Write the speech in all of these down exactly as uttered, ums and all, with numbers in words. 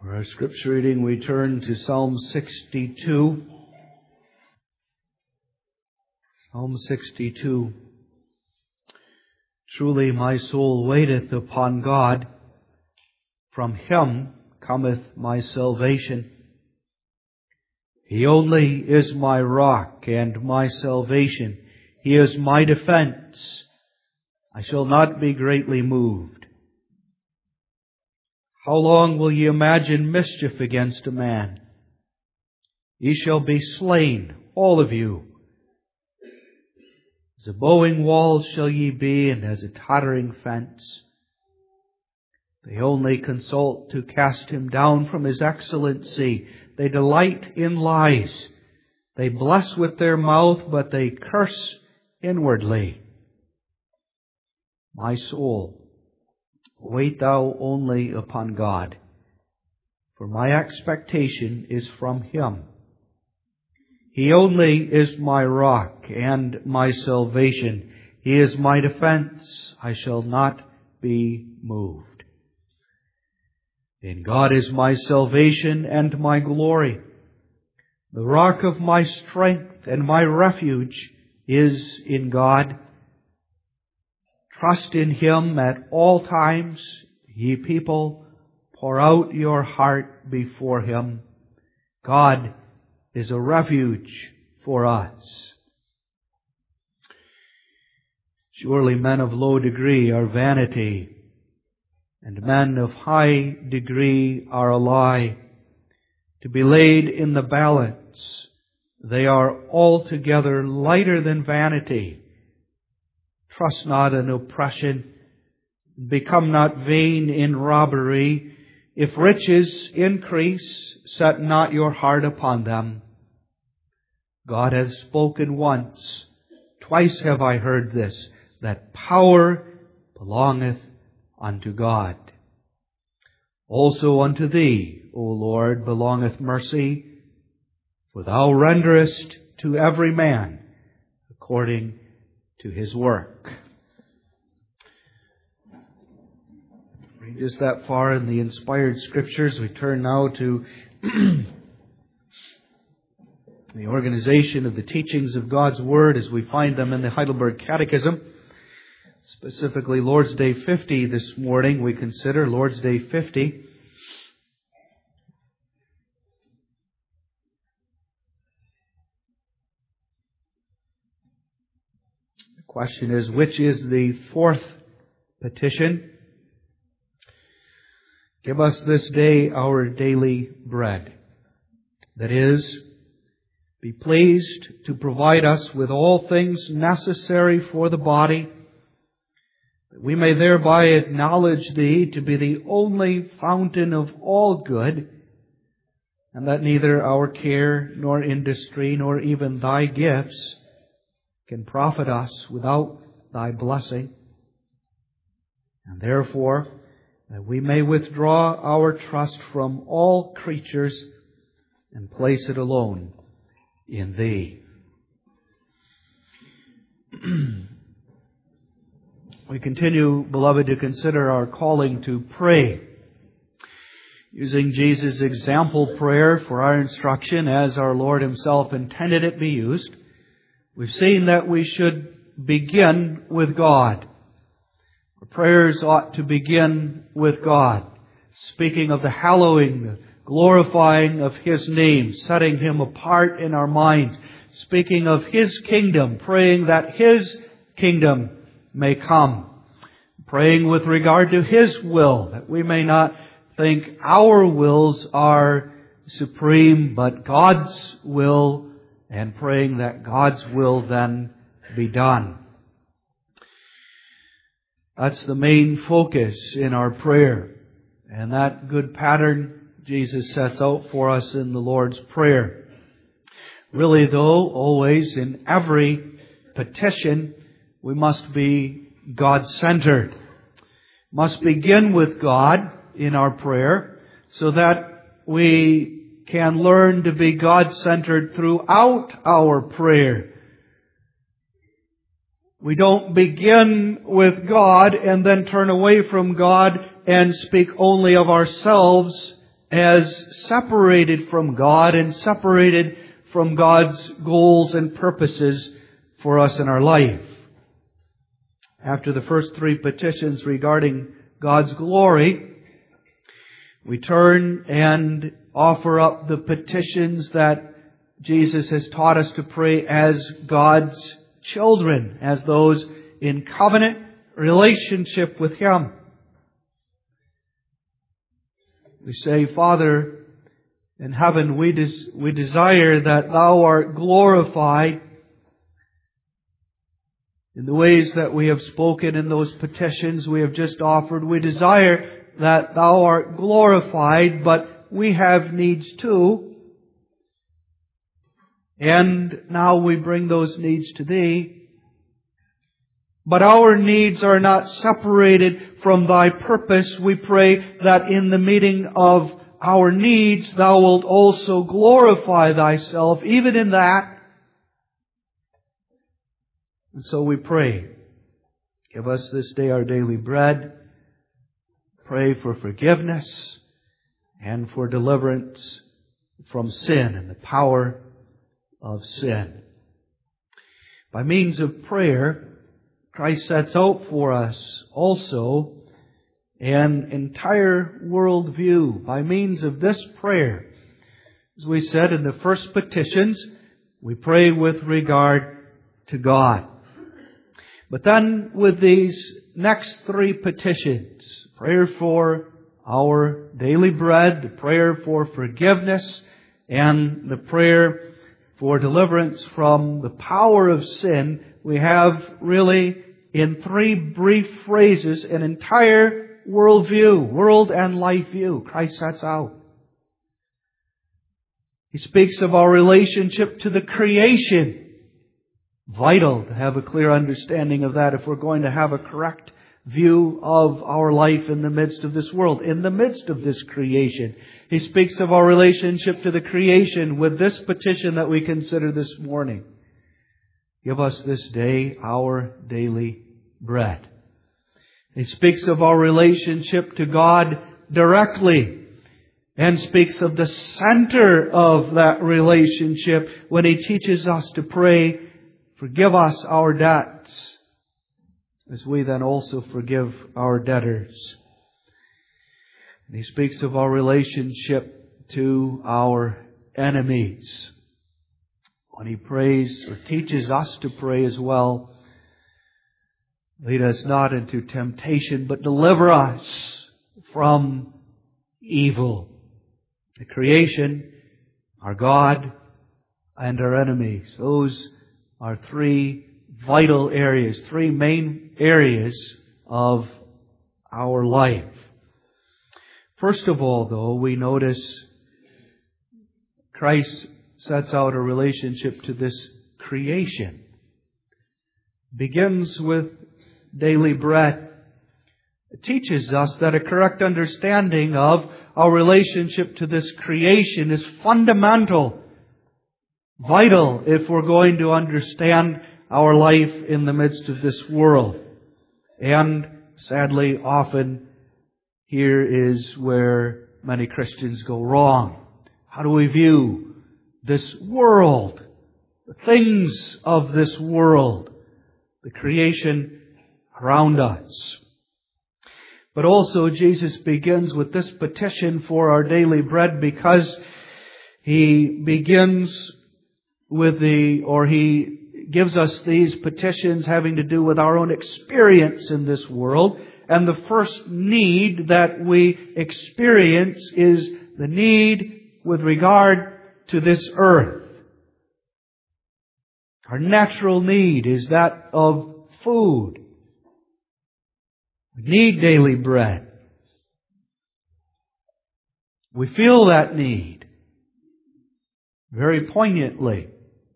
For our scripture reading, we turn to Psalm sixty-two. Psalm sixty-two. Truly my soul waiteth upon God. From Him cometh my salvation. He only is my rock and my salvation. He is my defense. I shall not be greatly moved. How long will ye imagine mischief against a man? Ye shall be slain, all of you. As a bowing wall shall ye be, and as a tottering fence. They only consult to cast him down from his excellency. They delight in lies. They bless with their mouth, but they curse inwardly. My soul, wait thou only upon God, for my expectation is from Him. He only is my rock and my salvation. He is my defense. I shall not be moved. In God is my salvation and my glory. The rock of my strength and my refuge is in God. Trust in Him at all times. Ye people, pour out your heart before Him. God is a refuge for us. Surely men of low degree are vanity, and men of high degree are a lie. To be laid in the balance, they are altogether lighter than vanity. Trust not in oppression. Become not vain in robbery. If riches increase, set not your heart upon them. God hath spoken once. Twice have I heard this, that power belongeth unto God. Also unto Thee, O Lord, belongeth mercy, for Thou renderest to every man according to his work. Read just that far in the inspired Scriptures. We turn now to the organization of the teachings of God's Word as we find them in the Heidelberg Catechism. Specifically, Lord's Day fifty this morning, we consider Lord's Day fifty. The question is, which is the fourth petition? Give us this day our daily bread. That is, be pleased to provide us with all things necessary for the body, that we may thereby acknowledge Thee to be the only fountain of all good, and that neither our care nor industry nor even Thy gifts can profit us without Thy blessing. And therefore, that we may withdraw our trust from all creatures and place it alone in Thee. We continue, beloved, to consider our calling to pray, using Jesus' example prayer for our instruction as our Lord Himself intended it be used. We've seen that we should begin with God. Our prayers ought to begin with God, speaking of the hallowing, the glorifying of His name, setting Him apart in our minds, speaking of His kingdom, praying that His kingdom may come, praying with regard to His will, that we may not think our wills are supreme, but God's will, and praying that God's will then be done. That's the main focus in our prayer. And that good pattern Jesus sets out for us in the Lord's Prayer. Really, though, always in every petition, we must be God-centered. Must begin with God in our prayer so that we can learn to be God-centered throughout our prayer. We don't begin with God and then turn away from God and speak only of ourselves as separated from God and separated from God's goals and purposes for us in our life. After the first three petitions regarding God's glory, we turn and offer up the petitions that Jesus has taught us to pray as God's children, as those in covenant relationship with Him. We say, Father in heaven, we, des- we desire that Thou art glorified in the ways that we have spoken in those petitions we have just offered. We desire that Thou art glorified, but we have needs too. And now we bring those needs to Thee. But our needs are not separated from Thy purpose. We pray that in the meeting of our needs, Thou wilt also glorify Thyself, even in that. And so we pray, give us this day our daily bread. Pray for forgiveness and for deliverance from sin and the power of sin. By means of prayer, Christ sets out for us also an entire worldview. By means of this prayer, as we said in the first petitions, we pray with regard to God. But then with these next three petitions, prayer for our daily bread, the prayer for forgiveness, and the prayer for deliverance from the power of sin, we have really, in three brief phrases, an entire worldview, world and life view Christ sets out. He speaks of our relationship to the creation. Vital to have a clear understanding of that if we're going to have a correct view of our life in the midst of this world, in the midst of this creation. He speaks of our relationship to the creation with this petition that we consider this morning. Give us this day our daily bread. He speaks of our relationship to God directly and speaks of the center of that relationship when He teaches us to pray, forgive us our debts, as we then also forgive our debtors. And He speaks of our relationship to our enemies. When He prays or teaches us to pray as well, lead us not into temptation, but deliver us from evil. The creation, our God, and our enemies. Those are three vital areas, three main areas of our life. First of all, though, we notice Christ sets out a relationship to this creation. Begins with daily bread. It teaches us that a correct understanding of our relationship to this creation is fundamental, vital, if we're going to understand our life in the midst of this world. And sadly, often here is where many Christians go wrong. How do we view this world, the things of this world, the creation around us? But also Jesus begins with this petition for our daily bread because He begins with the, or He gives us these petitions having to do with our own experience in this world. And the first need that we experience is the need with regard to this earth. Our natural need is that of food. We need daily bread. We feel that need very poignantly.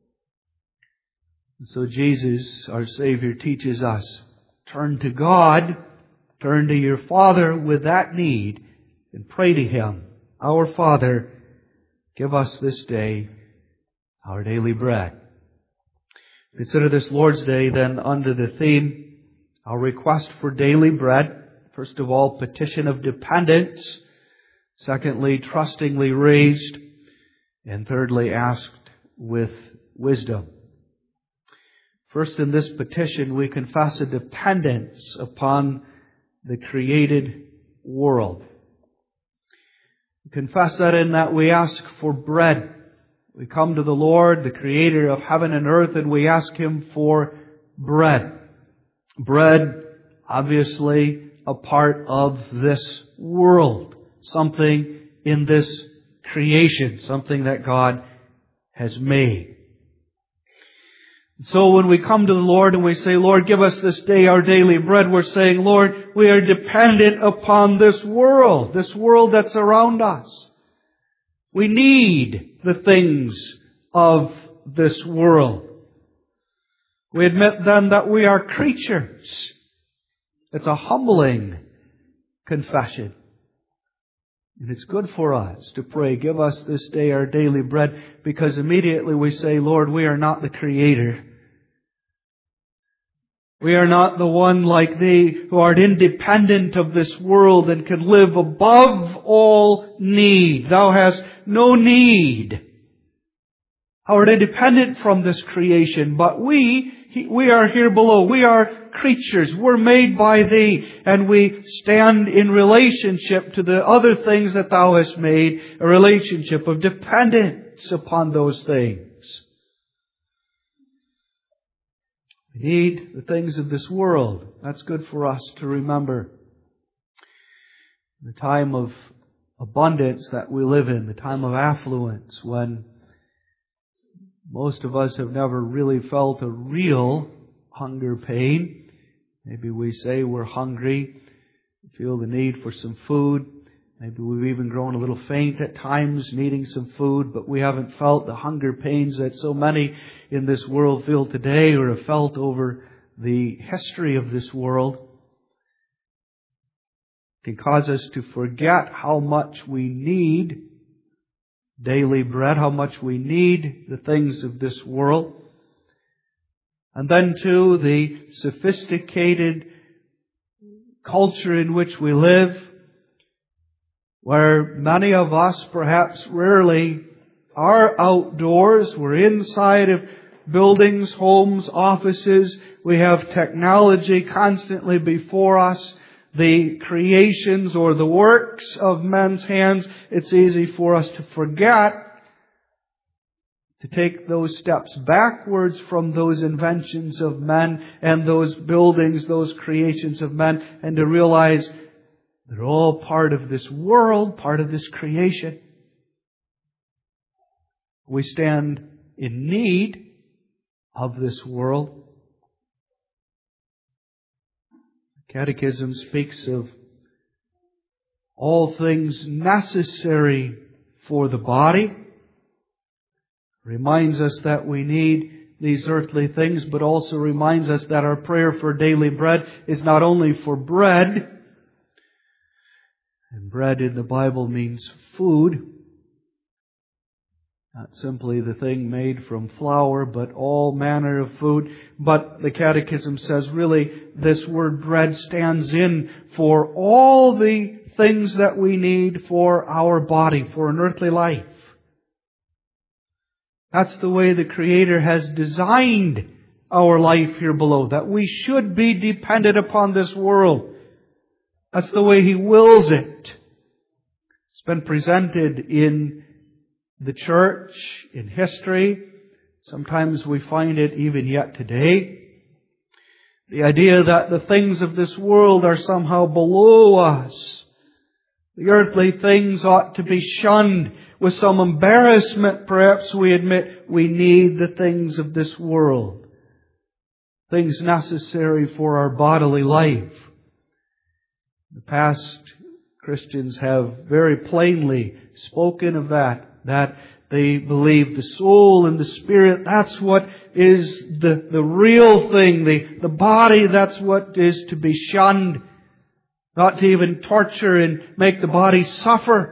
And so Jesus, our Savior, teaches us, turn to God, turn to your Father with that need, and pray to Him. Our Father, give us this day our daily bread. Consider this Lord's Day then under the theme, our request for daily bread. First of all, petition of dependence. Secondly, trustingly raised. And thirdly, asked with wisdom. First, in this petition, we confess a dependence upon the created world. We confess that in that we ask for bread. We come to the Lord, the Creator of heaven and earth, and we ask Him for bread. Bread, obviously, a part of this world. Something in this creation. Something that God has made. So when we come to the Lord and we say, Lord, give us this day our daily bread, we're saying, Lord, we are dependent upon this world, this world that's around us. We need the things of this world. We admit then that we are creatures. It's a humbling confession. And it's good for us to pray, give us this day our daily bread, because immediately we say, Lord, we are not the Creator. We are not the one like Thee who art independent of this world and can live above all need. Thou hast no need. Thou art independent from this creation, but we, we are here below. We are creatures. We're made by Thee, and we stand in relationship to the other things that Thou hast made, a relationship of dependence upon those things. We need the things of this world. That's good for us to remember. The time of abundance that we live in, the time of affluence, when most of us have never really felt a real hunger pain. Maybe we say we're hungry, feel the need for some food. Maybe we've even grown a little faint at times, needing some food, but we haven't felt the hunger pains that so many in this world feel today or have felt over the history of this world. It can cause us to forget how much we need daily bread, how much we need the things of this world. And then too, the sophisticated culture in which we live, where many of us perhaps rarely are outdoors. We're inside of buildings, homes, offices. We have technology constantly before us. The creations or the works of men's hands. It's easy for us to forget, to take those steps backwards from those inventions of men and those buildings, those creations of men, and to realize they're all part of this world, part of this creation. We stand in need of this world. Catechism speaks of all things necessary for the body. Reminds us that we need these earthly things, but also reminds us that our prayer for daily bread is not only for bread, and bread in the Bible means food, not simply the thing made from flour, but all manner of food. But the Catechism says really this word bread stands in for all the things that we need for our body, for an earthly life. That's the way the Creator has designed our life here below, that we should be dependent upon this world. That's the way He wills it. It's been presented in the church, in history. Sometimes we find it even yet today. The idea that the things of this world are somehow below us. The earthly things ought to be shunned. With some embarrassment, perhaps we admit we need the things of this world. Things necessary for our bodily life. The past Christians have very plainly spoken of that. That they believe the soul and the spirit, that's what is the, the real thing. The, the body, that's what is to be shunned. Not to even torture and make the body suffer.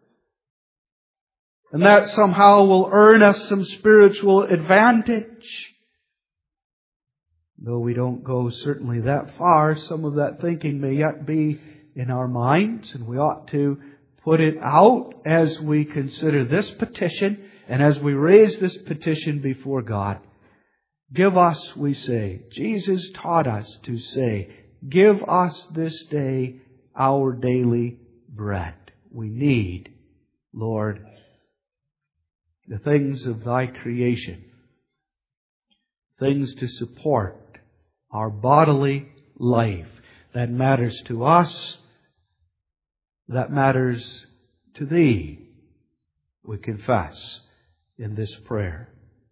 And that somehow will earn us some spiritual advantage. Though we don't go certainly that far, some of that thinking may yet be in our minds, and we ought to put it out as we consider this petition and as we raise this petition before God. Give us, we say, Jesus taught us to say, give us this day our daily bread. We need, Lord, the things of Thy creation, things to support our bodily life that matters to us, that matters to Thee, we confess in this prayer.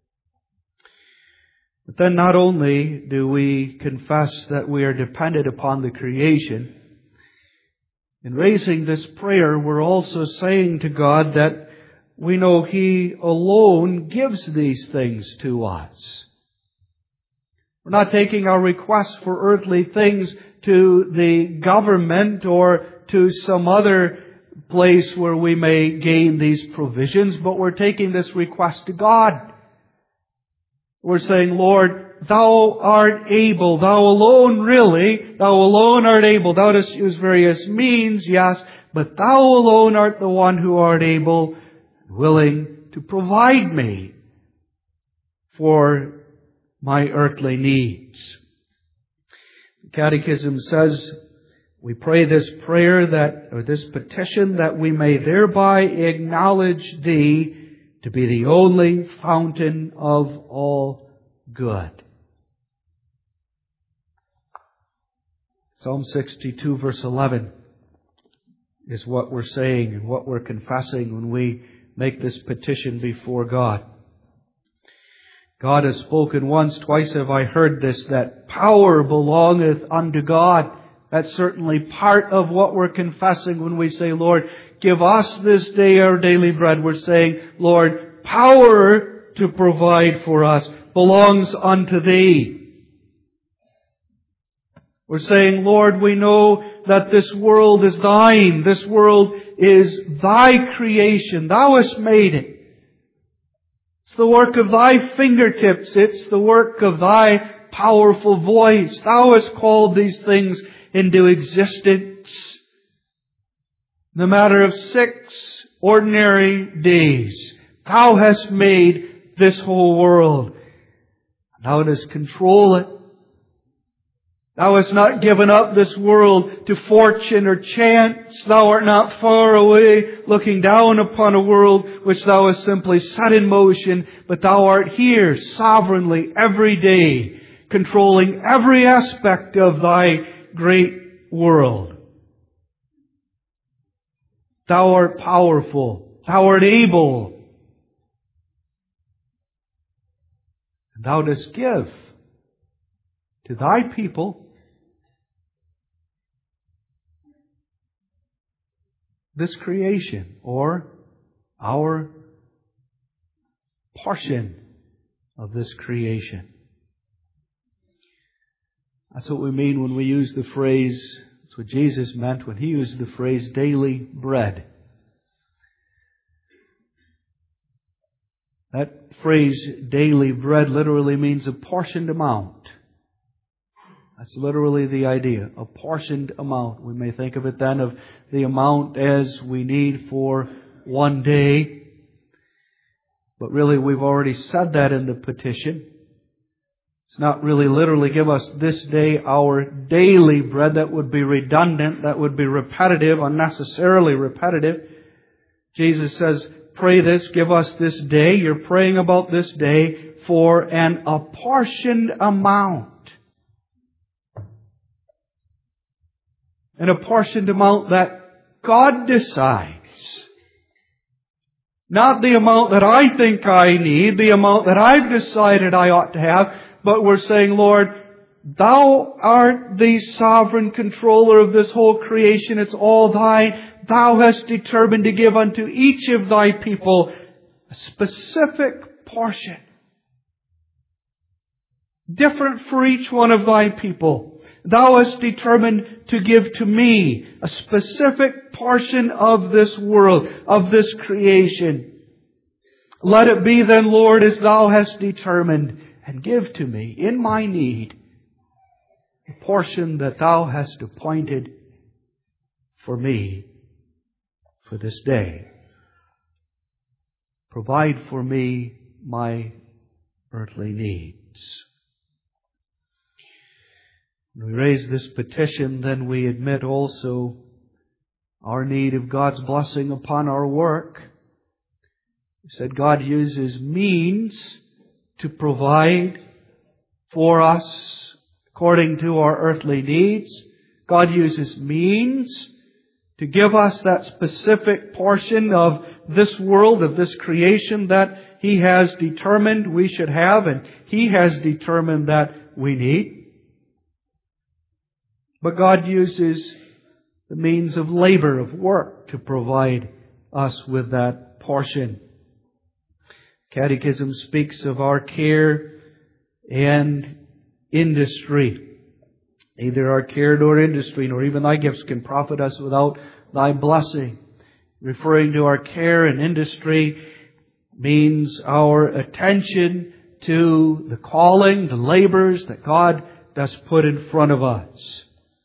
But then not only do we confess that we are dependent upon the creation, in raising this prayer, we're also saying to God that we know He alone gives these things to us. We're not taking our requests for earthly things to the government or to some other place where we may gain these provisions, but we're taking this request to God. We're saying, Lord, Thou art able, Thou alone really, Thou alone art able. Thou dost use various means, yes, but Thou alone art the one who art able, willing to provide me for my earthly needs. The Catechism says, we pray this prayer that, or this petition, that we may thereby acknowledge Thee to be the only fountain of all good. Psalm sixty-two verse eleven is what we're saying and what we're confessing when we make this petition before God. God has spoken once, twice have I heard this, that power belongeth unto God. That's certainly part of what we're confessing when we say, Lord, give us this day our daily bread. We're saying, Lord, power to provide for us belongs unto Thee. We're saying, Lord, we know that this world is Thine. This world is Thy creation. Thou hast made it. It's the work of Thy fingertips. It's the work of Thy powerful voice. Thou hast called these things into existence. In the matter of six ordinary days, Thou hast made this whole world. Thou dost control it. Thou hast not given up this world to fortune or chance. Thou art not far away looking down upon a world which Thou hast simply set in motion, but Thou art here sovereignly every day, controlling every aspect of Thy great world. Thou art powerful. Thou art able. And Thou dost give to Thy people this creation, or our portion of this creation. That's what we mean when we use the phrase, that's what Jesus meant when He used the phrase daily bread. That phrase daily bread literally means a portioned amount. That's literally the idea, a portioned amount. We may think of it then of the amount as we need for one day. But really we've already said that in the petition. It's not really literally give us this day our daily bread. That would be redundant. That would be repetitive, unnecessarily repetitive. Jesus says, pray this, give us this day. You're praying about this day for an apportioned amount. An apportioned amount that God decides. Not the amount that I think I need, the amount that I've decided I ought to have, but we're saying, Lord, Thou art the sovereign controller of this whole creation. It's all Thine. Thou hast determined to give unto each of Thy people a specific portion. Different for each one of Thy people. Thou hast determined to give to me a specific portion of this world, of this creation. Let it be then, Lord, as Thou hast determined, and give to me, in my need, a portion that Thou hast appointed for me, for this day. Provide for me my earthly needs. When we raise this petition, then we admit also our need of God's blessing upon our work. We said God uses means to provide for us according to our earthly needs. God uses means to give us that specific portion of this world, of this creation that He has determined we should have and He has determined that we need. But God uses the means of labor, of work, to provide us with that portion. Catechism speaks of our care and industry. Neither our care nor industry, nor even Thy gifts can profit us without Thy blessing. Referring to our care and industry means our attention to the calling, the labors that God does put in front of us.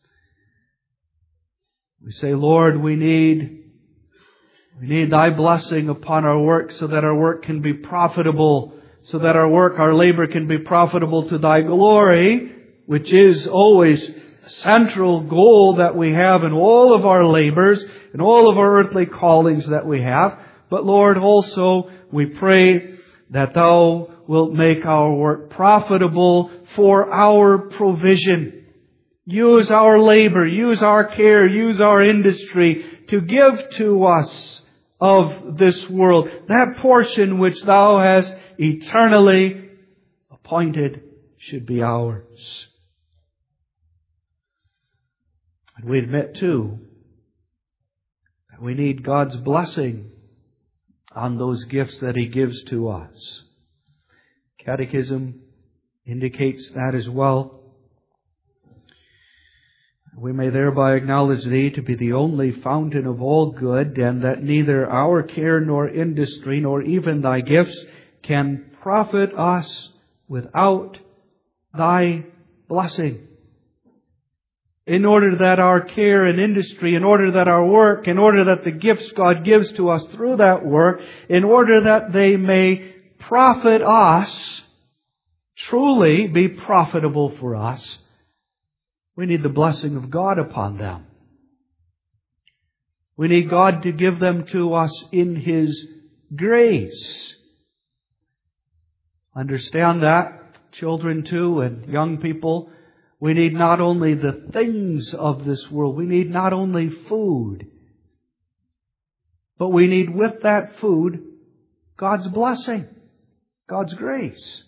We say, Lord, we need, we need Thy blessing upon our work so that our work can be profitable, so that our work, our labor can be profitable to Thy glory, which is always the central goal that we have in all of our labors, in all of our earthly callings that we have. But Lord, also we pray that Thou wilt make our work profitable for our provision. Use our labor, use our care, use our industry to give to us of this world that portion which Thou hast eternally appointed should be ours. And we admit too that we need God's blessing on those gifts that He gives to us. Catechism indicates that as well. We may thereby acknowledge Thee to be the only fountain of all good, and that neither our care nor industry nor even Thy gifts can profit us without Thy blessing. In order that our care and industry, in order that our work, in order that the gifts God gives to us through that work, in order that they may profit us, truly be profitable for us, we need the blessing of God upon them. We need God to give them to us in His grace. Understand that, children too, and young people. We need not only the things of this world, we need not only food, but we need with that food God's blessing, God's grace.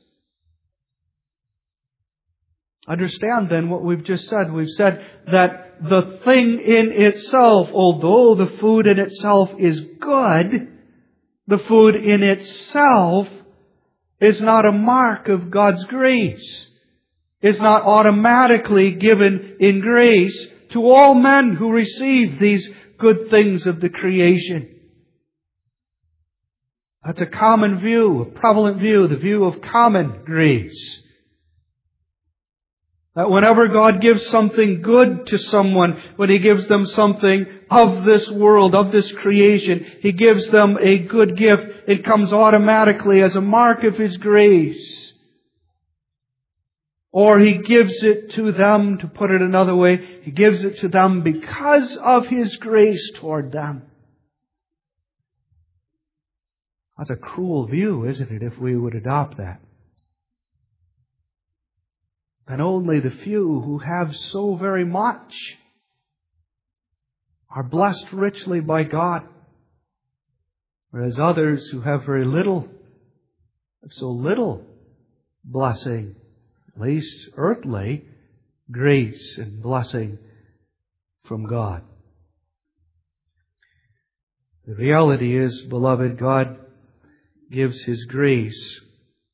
Understand then what we've just said. We've said that the thing in itself, although the food in itself is good, the food in itself is not a mark of God's grace. It's not automatically given in grace to all men who receive these good things of the creation. That's a common view, a prevalent view, the view of common grace. That whenever God gives something good to someone, when He gives them something of this world, of this creation, He gives them a good gift, it comes automatically as a mark of His grace. Or He gives it to them, to put it another way, He gives it to them because of His grace toward them. That's a cruel view, isn't it, if we would adopt that? And only the few who have so very much are blessed richly by God, whereas others who have very little have so little blessing, at least earthly grace and blessing from God. The reality is, beloved, God gives His grace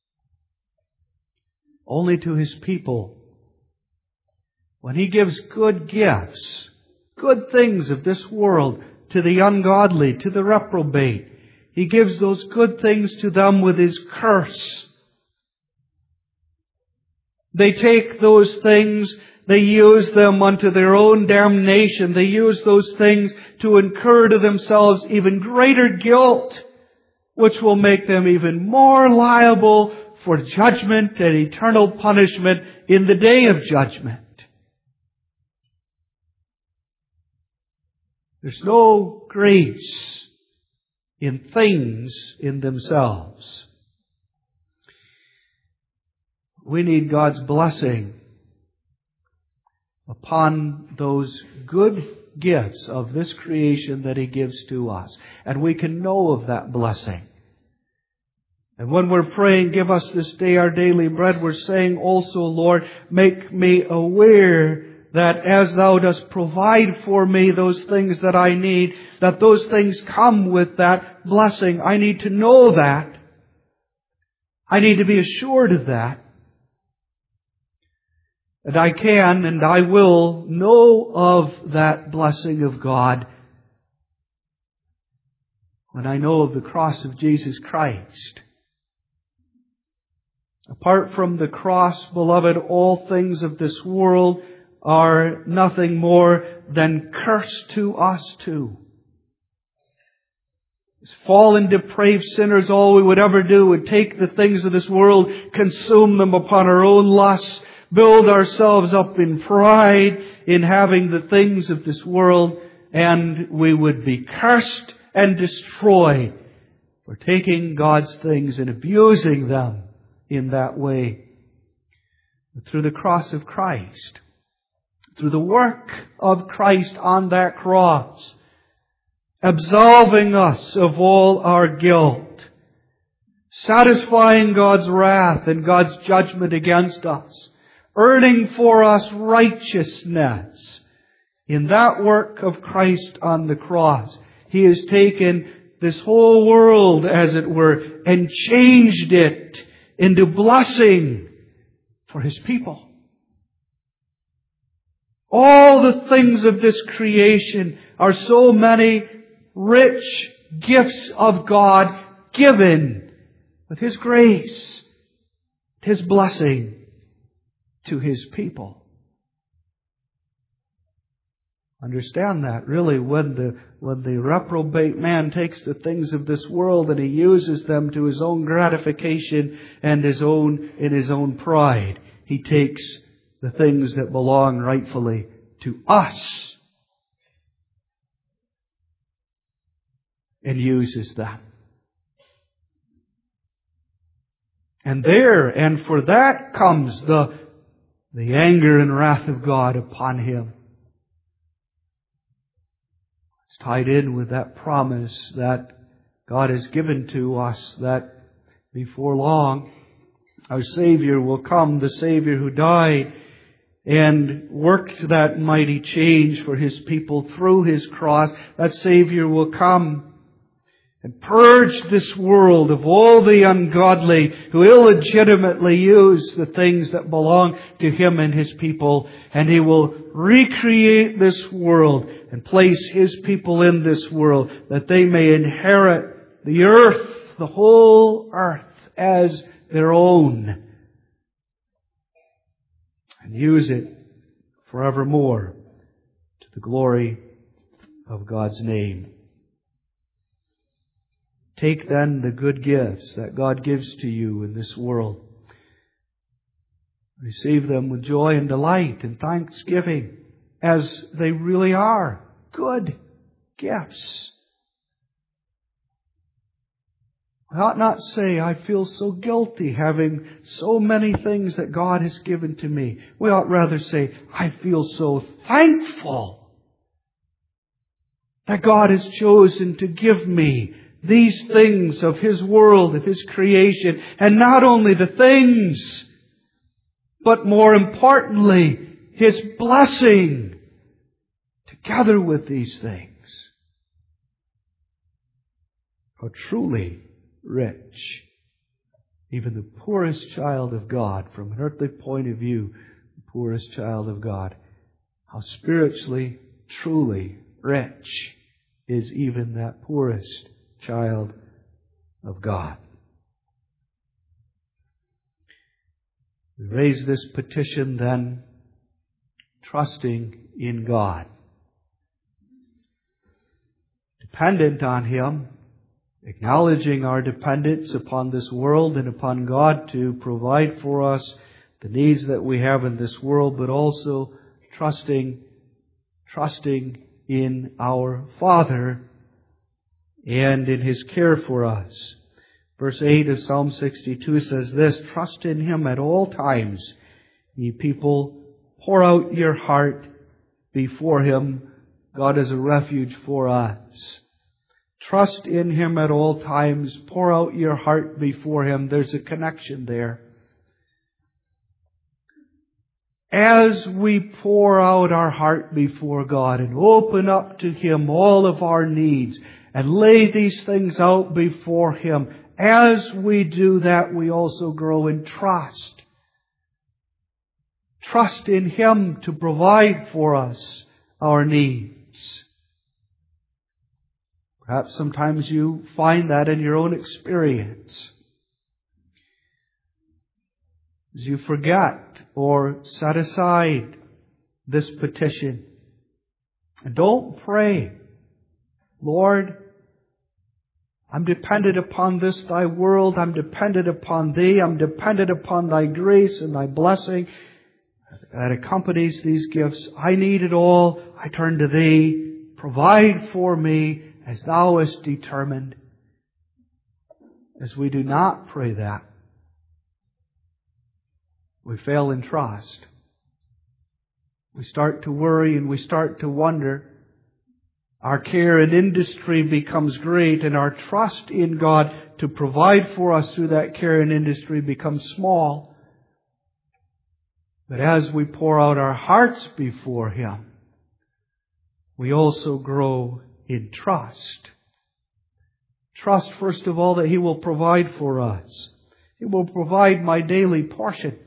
only to His people. When He gives good gifts, good things of this world to the ungodly, to the reprobate, He gives those good things to them with His curse. They take those things They use them unto their own damnation. They use those things to incur to themselves even greater guilt, which will make them even more liable for judgment and eternal punishment in the day of judgment. There's no grace in things in themselves. We need God's blessing upon those good gifts of this creation that He gives to us. And we can know of that blessing. And when we're praying, give us this day our daily bread, we're saying also, Lord, make me aware that as Thou dost provide for me those things that I need, that those things come with that blessing. I need to know that. I need to be assured of that. And I can and I will know of that blessing of God when I know of the cross of Jesus Christ. Apart from the cross, beloved, all things of this world are nothing more than curse to us too. As fallen, depraved sinners, all we would ever do would take the things of this world, consume them upon our own lusts, build ourselves up in pride in having the things of this world, and we would be cursed and destroyed for taking God's things and abusing them in that way. But through the cross of Christ, through the work of Christ on that cross, absolving us of all our guilt, satisfying God's wrath and God's judgment against us, earning for us righteousness. In that work of Christ on the cross, He has taken this whole world, as it were, and changed it into blessing for His people. All the things of this creation are so many rich gifts of God given with His grace, His blessing to His people. Understand that, really, when the when the reprobate man takes the things of this world and he uses them to his own gratification and his own in his own pride, he takes the things that belong rightfully to us and uses them. And there, and for that comes the the anger and wrath of God upon him. It's tied in with that promise that God has given to us, that before long our Savior will come, the Savior who died and worked that mighty change for His people through His cross. That Savior will come and purge this world of all the ungodly who illegitimately use the things that belong to Him and His people. And He will recreate this world and place His people in this world that they may inherit the earth, the whole earth, as their own, and use it forevermore to the glory of God's name. Take then the good gifts that God gives to you in this world. Receive them with joy and delight and thanksgiving, as they really are good gifts. I ought not say, I feel so guilty having so many things that God has given to me. We ought rather say, I feel so thankful that God has chosen to give me these things of His world, of His creation. And not only the things, but more importantly, His blessing together with these things. How truly rich, even the poorest child of God, from an earthly point of view, the poorest child of God, how spiritually, truly rich is even that poorest child of God. We raise this petition then trusting in God. Dependent on Him, acknowledging our dependence upon this world and upon God to provide for us the needs that we have in this world, but also trusting, trusting in our Father and in His care for us. Verse eight of Psalm sixty-two says this, "Trust in Him at all times, ye people, pour out your heart before Him." God is a refuge for us. Trust in Him at all times. Pour out your heart before Him. There's a connection there. As we pour out our heart before God and open up to Him all of our needs and lay these things out before Him, as we do that, we also grow in trust. Trust in Him to provide for us our needs. Perhaps sometimes you find that in your own experience. As you forget or set aside this petition, and don't pray, "Lord, I'm dependent upon this Thy world. I'm dependent upon Thee. I'm dependent upon Thy grace and Thy blessing that accompanies these gifts. I need it all. I turn to Thee. Provide for me as Thou hast determined." As we do not pray that, we fail in trust. We start to worry and we start to wonder. Our care and industry becomes great, and our trust in God to provide for us through that care and industry becomes small. But as we pour out our hearts before Him, we also grow in trust. Trust, first of all, that He will provide for us. He will provide my daily portion.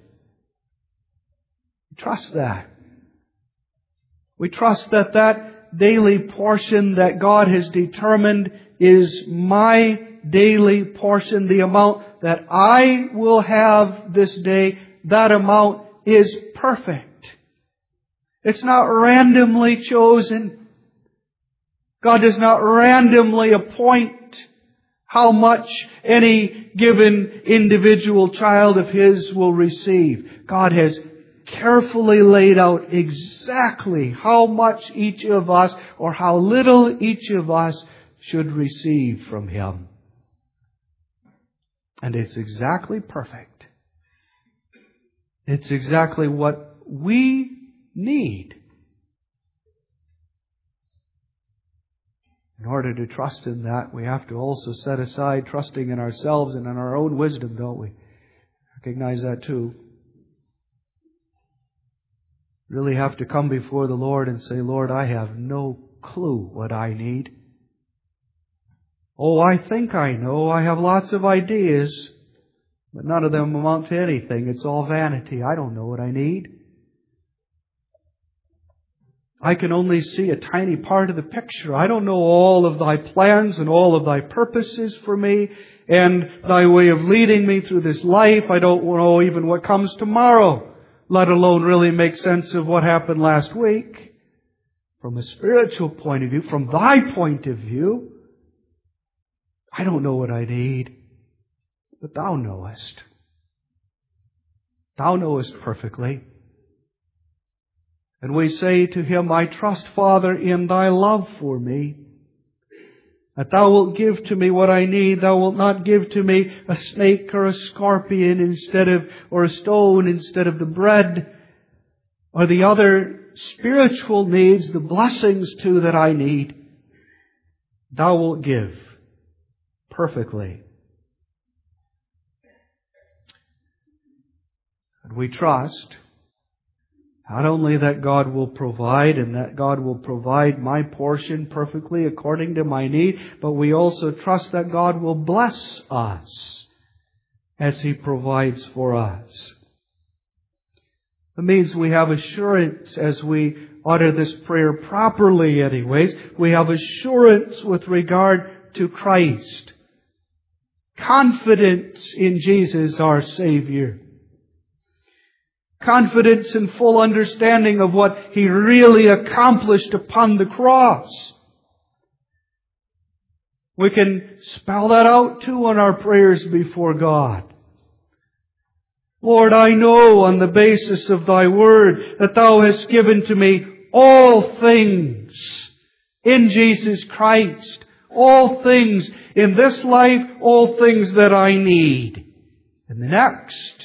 Trust that. We trust that that daily portion that God has determined is my daily portion, the amount that I will have this day. That amount is perfect. It's not randomly chosen. God does not randomly appoint how much any given individual child of His will receive. God has carefully laid out exactly how much each of us or how little each of us should receive from Him. And it's exactly perfect. It's exactly what we need. In order to trust in that, we have to also set aside trusting in ourselves and in our own wisdom, don't we? Recognize that too. Really have to come before the Lord and say, "Lord, I have no clue what I need. Oh, I think I know. I have lots of ideas, but none of them amount to anything. It's all vanity. I don't know what I need. I can only see a tiny part of the picture. I don't know all of Thy plans and all of Thy purposes for me and Thy way of leading me through this life. I don't know even what comes tomorrow, let alone really make sense of what happened last week. From a spiritual point of view, from Thy point of view, I don't know what I need, but Thou knowest. Thou knowest perfectly." And we say to Him, "I trust, Father, in Thy love for me, that Thou wilt give to me what I need. Thou wilt not give to me a snake or a scorpion instead of, or a stone instead of the bread, or the other spiritual needs, the blessings too that I need. Thou wilt give perfectly." And we trust not only that God will provide and that God will provide my portion perfectly according to my need, but we also trust that God will bless us as He provides for us. It means we have assurance as we utter this prayer properly anyways. We have assurance with regard to Christ. Confidence in Jesus our Savior. confidence and full understanding of what He really accomplished upon the cross. We can spell that out too in our prayers before God. Lord, I know on the basis of Thy Word that Thou hast given to me all things in Jesus Christ. All things in this life, all things that I need in the next.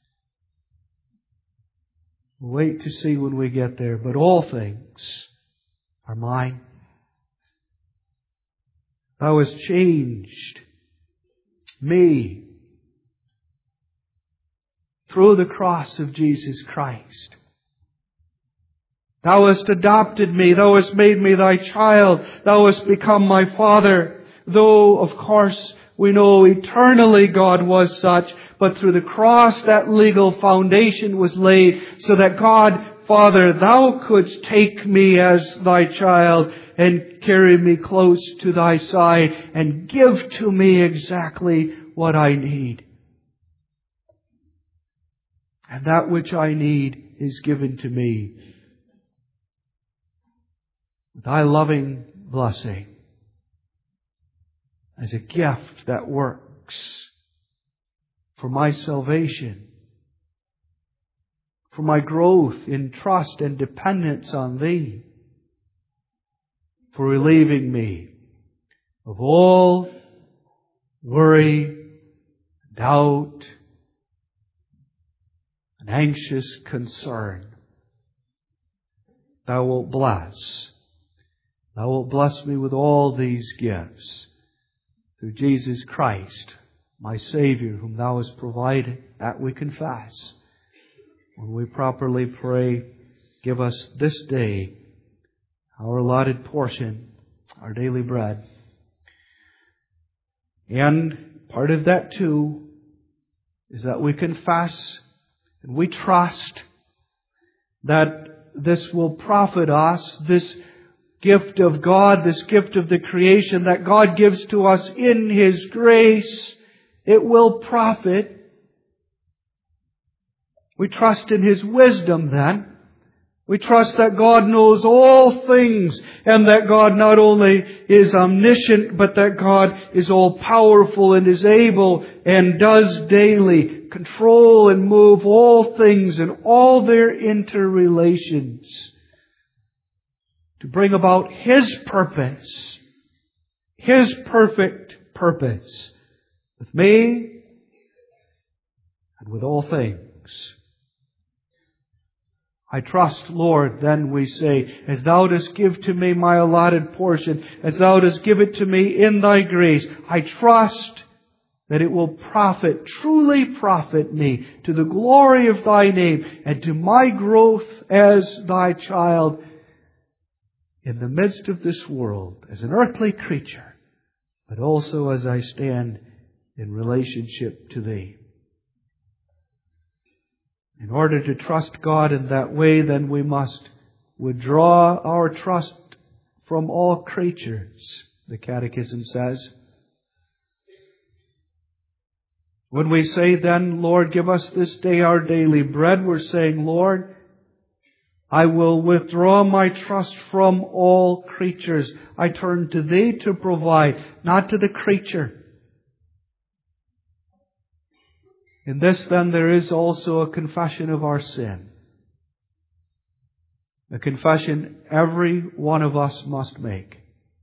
We'll wait to see when we get there, but all things are mine. Thou hast changed me through the cross of Jesus Christ. Thou hast adopted me. Thou hast made me Thy child. Thou hast become my Father. Though, of course, we know eternally God was such, but through the cross that legal foundation was laid so that God, Father, Thou couldst take me as Thy child and carry me close to Thy side and give to me exactly what I need. And that which I need is given to me. Thy loving blessing as a gift that works for my salvation, for my growth in trust and dependence on Thee, for relieving me of all worry, doubt, and anxious concern. Thou wilt bless. Thou wilt bless me with all these gifts through Jesus Christ, my Savior, whom Thou hast provided. That we confess. When we properly pray, give us this day our allotted portion, our daily bread. And part of that too is that we confess and we trust that this will profit us, this gift of God, this gift of the creation that God gives to us in His grace, it will profit. We trust in His wisdom then. We trust that God knows all things and that God not only is omniscient, but that God is all powerful and is able and does daily control and move all things and all their interrelations to bring about His purpose, His perfect purpose with me and with all things. I trust, Lord, then we say, as Thou dost give to me my allotted portion, as Thou dost give it to me in Thy grace, I trust that it will profit, truly profit me to the glory of Thy name and to my growth as Thy child in the midst of this world, as an earthly creature, but also as I stand in relationship to Thee. In order to trust God in that way, then we must withdraw our trust from all creatures, the Catechism says. When we say then, Lord, give us this day our daily bread, we're saying, Lord, I will withdraw my trust from all creatures. I turn to Thee to provide, not to the creature. In this, then, there is also a confession of our sin. A confession every one of us must make.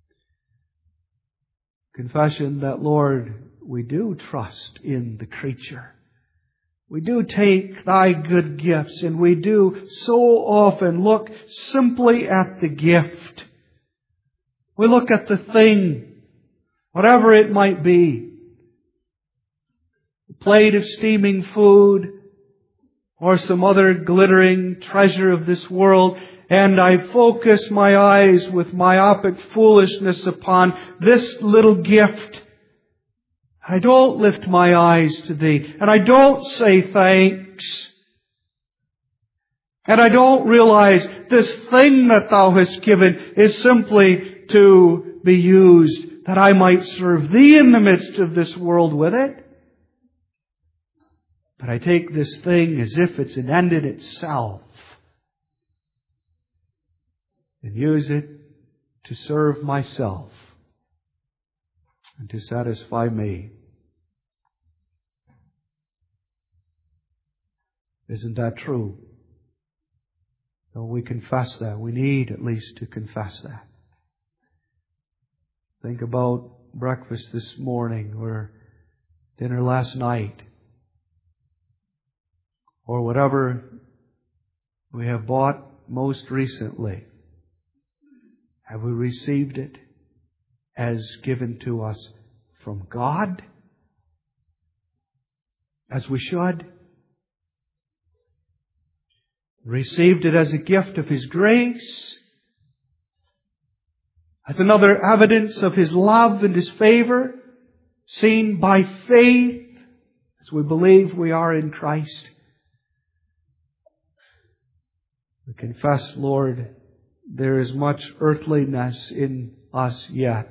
Confession that, Lord, we do trust in the creature. We do take Thy good gifts, and we do so often look simply at the gift. We look at the thing, whatever it might be. A plate of steaming food, or some other glittering treasure of this world, and I focus my eyes with myopic foolishness upon this little gift. I don't lift my eyes to Thee, and I don't say thanks. And I don't realize this thing that Thou hast given is simply to be used that I might serve Thee in the midst of this world with it. But I take this thing as if it's an end in itself and use it to serve myself and to satisfy me. Isn't that true? Don't we confess that? We need at least to confess that. Think about breakfast this morning or dinner last night or whatever we have bought most recently. Have we received it as given to us from God? As we should? Received it as a gift of His grace? As another evidence of His love and His favor? Seen by faith as we believe we are in Christ? We confess, Lord, there is much earthliness in us yet.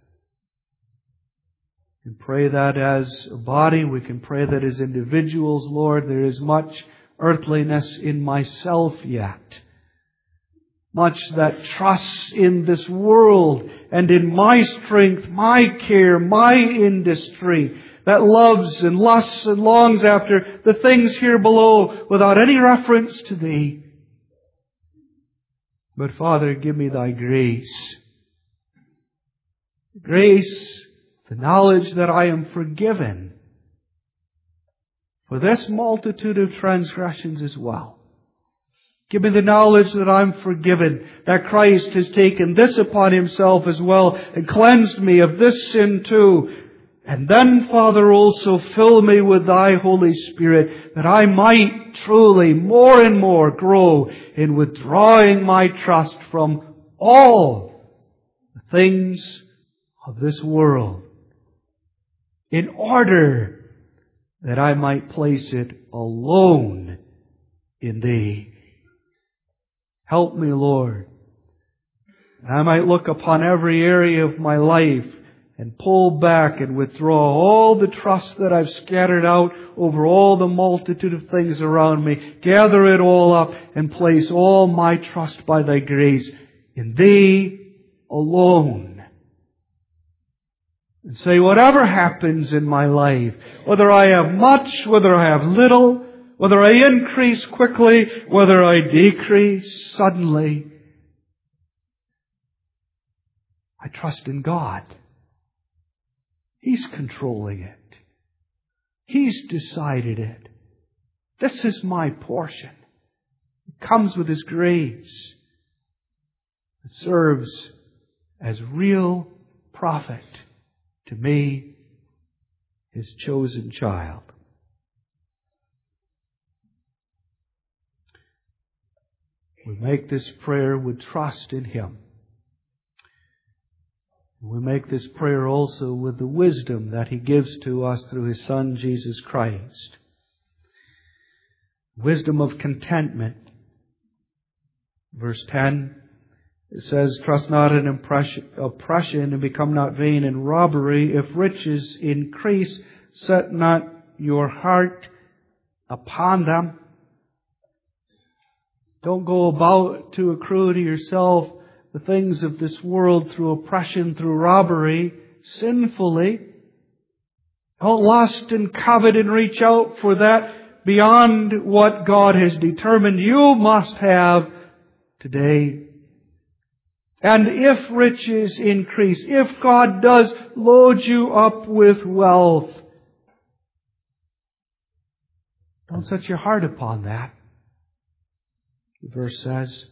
We can pray that as a body. We can pray that as individuals, Lord, there is much earthliness in myself yet. Much that trusts in this world and in my strength, my care, my industry, that loves and lusts and longs after the things here below without any reference to Thee. But Father, give me Thy grace. Grace, the knowledge that I am forgiven for this multitude of transgressions as well. Give me the knowledge that I'm forgiven, that Christ has taken this upon Himself as well and cleansed me of this sin too. And then, Father, also fill me with Thy Holy Spirit that I might truly more and more grow in withdrawing my trust from all the things of this world in order that I might place it alone in Thee. Help me, Lord, that I might look upon every area of my life and pull back and withdraw all the trust that I've scattered out over all the multitude of things around me. Gather it all up and place all my trust by Thy grace in Thee alone. And say, whatever happens in my life, whether I have much, whether I have little, whether I increase quickly, whether I decrease suddenly, I trust in God. He's controlling it. He's decided it. This is my portion. It comes with His grace. It serves as real profit to me, His chosen child. We make this prayer with trust in Him. We make this prayer also with the wisdom that He gives to us through His Son, Jesus Christ. Wisdom of contentment. Verse ten. It says, trust not in oppression and become not vain in robbery. If riches increase, set not your heart upon them. Don't go about to accrue to yourself the things of this world through oppression, through robbery, sinfully. Don't lust and covet and reach out for that beyond what God has determined you must have today. And if riches increase, if God does load you up with wealth, don't set your heart upon that. The verse says,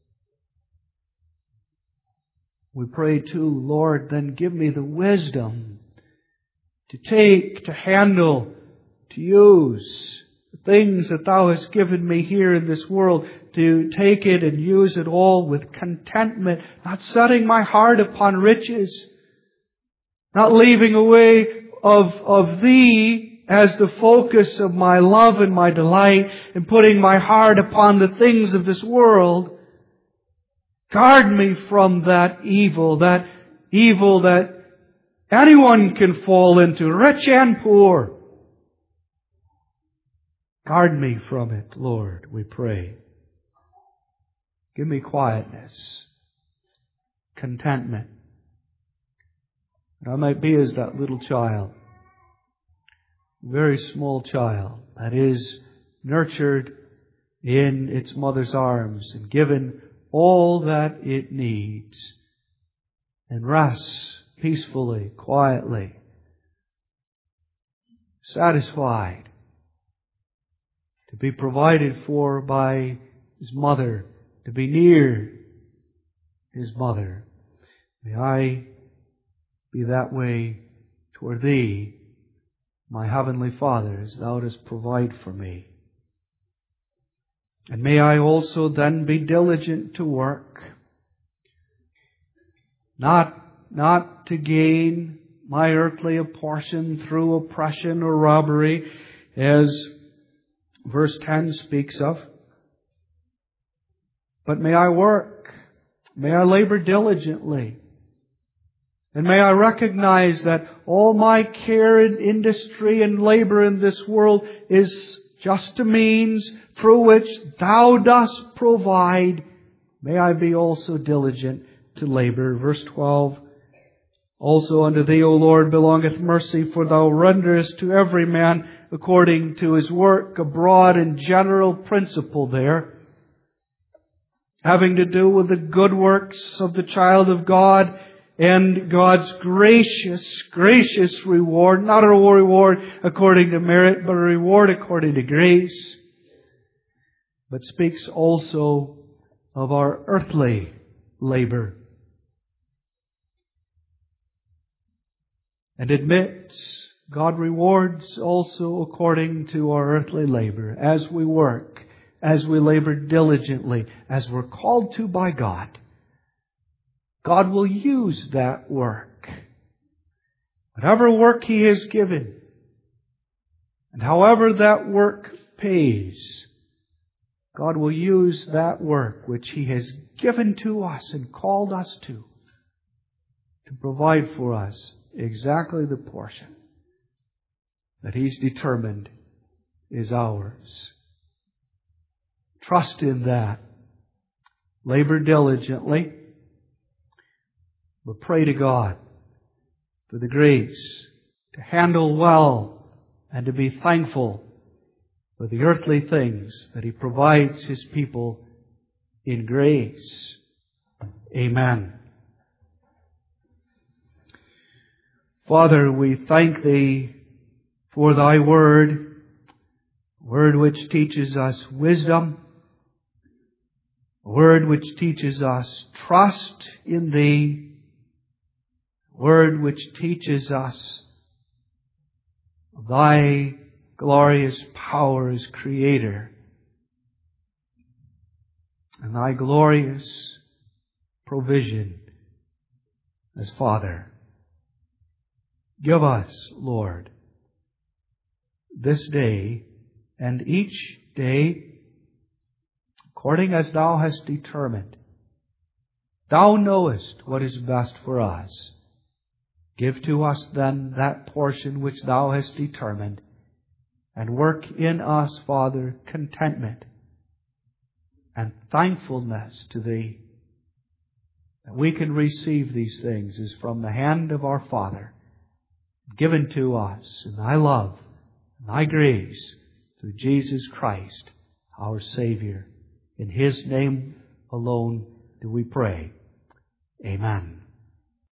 we pray too, Lord, then give me the wisdom to take, to handle, to use the things that Thou hast given me here in this world, to take it and use it all with contentment, not setting my heart upon riches, not leaving away of, of Thee as the focus of my love and my delight, and putting my heart upon the things of this world. Guard me from that evil, that evil that anyone can fall into, rich and poor. Guard me from it, Lord, we pray. Give me quietness, contentment, that I might be as that little child, very small child, that is nurtured in its mother's arms and given all that it needs, and rests peacefully, quietly, satisfied to be provided for by his mother, to be near his mother. May I be that way toward Thee, my Heavenly Father, as Thou dost provide for me. And may I also then be diligent to work, not, not to gain my earthly portion through oppression or robbery, as verse ten speaks of, but may I work, may I labor diligently, and may I recognize that all my care and industry and labor in this world is just a means through which Thou dost provide. May I be also diligent to labor. Verse twelve, also unto Thee, O Lord, belongeth mercy, for Thou renderest to every man according to his work. A broad and general principle there, having to do with the good works of the child of God and God's gracious, gracious reward. Not a reward according to merit, but a reward according to grace. But speaks also of our earthly labor, and admits God rewards also according to our earthly labor, as we work, as we labor diligently, as we're called to by God. God will use that work, whatever work He has given, and however that work pays, God will use that work which He has given to us and called us to, to provide for us exactly the portion that He's determined is ours. Trust in that. Labor diligently. But pray to God for the grace to handle well and to be thankful for the earthly things that He provides His people in grace. Amen. Father, we thank Thee for Thy Word, Word which teaches us wisdom, a Word which teaches us trust in Thee, Word which teaches us of Thy glorious power as Creator and Thy glorious provision as Father. Give us, Lord, this day and each day according as Thou hast determined. Thou knowest what is best for us. Give to us then that portion which Thou hast determined, and work in us, Father, contentment and thankfulness to Thee, that we can receive these things as from the hand of our Father, given to us in Thy love and Thy grace through Jesus Christ, our Savior. In His name alone do we pray. Amen.